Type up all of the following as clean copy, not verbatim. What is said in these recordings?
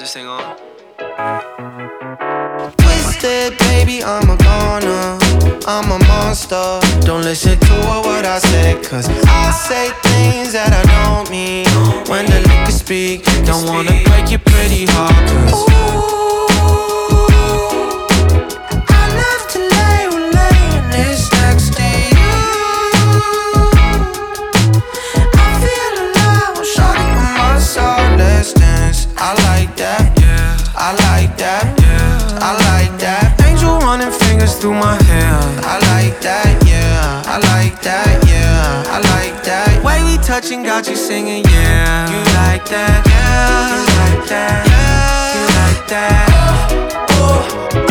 this thing on? Twisted, baby, I'm a goner, I'm a monster. Don't listen to what I say, cause I say things that I don't mean. When the liquor speak, don't wanna break your pretty heart, cause I love to lay when laying this next to you. I feel alive, I'm shawty on my side, let's dance. I like that, yeah, I like that, yeah, I like that. Angel running fingers through my hair. I like that, yeah, I like that, yeah, I like that. Way we touching got you singing, yeah. You like that, yeah, you like that, yeah, you like that. Oh,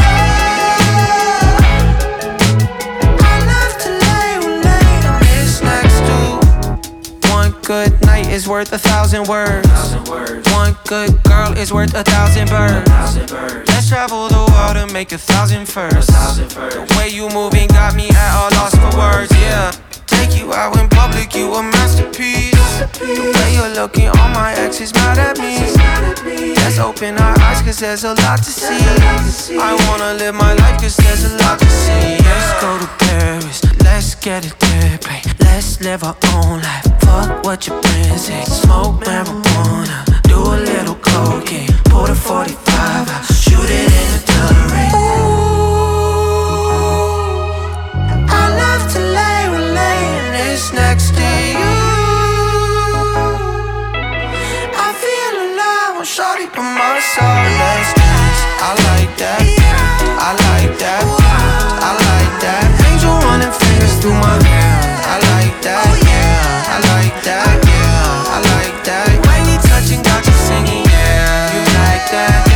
I love to lay when laying this next to. One good night is worth 1,000 words. One good girl is worth 1,000 birds. Let's travel the world and make 1,000 firsts. The way you moving got me at a loss for words, yeah. Take you out in public, you a masterpiece. The way you're looking, all my exes mad at me. Let's open our eyes, cause there's a lot to see. I wanna live my life, cause there's a lot to see. Let's go to Paris, let's get it there, babe. Let's live our own life, fuck what your friends say. Smoke marijuana, do a little cocaine. Pull the 45 out, shoot it in the Delray. I love to lay when laying this next to you. I feel alive when shawty by my side, let's dance. I like that, I like that, I like that. Angel running fingers through my hair. I like that, yeah, I like that, yeah, I like that. Way we touching got you singing, yeah. You like that.